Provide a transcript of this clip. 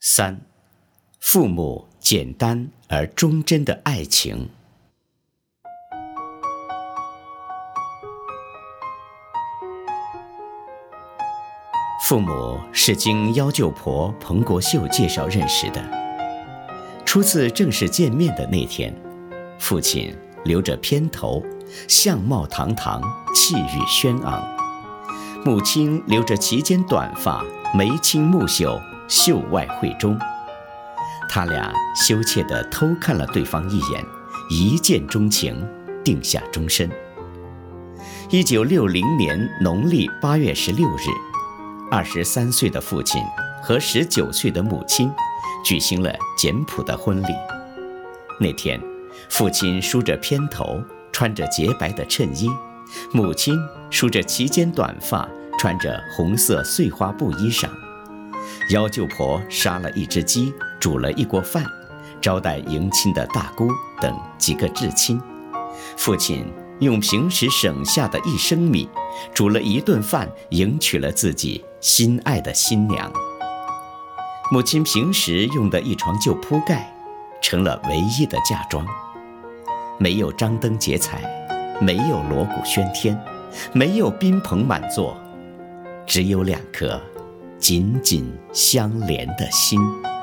3. 父母简单而忠贞的爱情。父母是经幺舅婆彭国秀介绍认识的。初次正式见面的那天，父亲留着偏头，相貌堂堂，气宇轩昂；母亲留着齐肩短发，眉清目秀，秀外慧中。他俩羞怯地偷看了对方一眼，一见钟情，定下终身。1960年农历8月16日，23岁的父亲和19岁的母亲举行了简朴的婚礼。那天，父亲梳着偏头，穿着洁白的衬衣；母亲梳着齐肩短发，穿着红色碎花布衣裳。幺舅婆杀了一只鸡，煮了一锅饭，招待迎亲的大姑等几个至亲。父亲用平时省下的1升米，煮了一顿饭，迎娶了自己心爱的新娘。母亲平时用的一床旧铺盖，成了唯一的嫁妆。没有张灯结彩，没有锣鼓喧天，没有宾朋满座，只有2颗紧紧相连的心。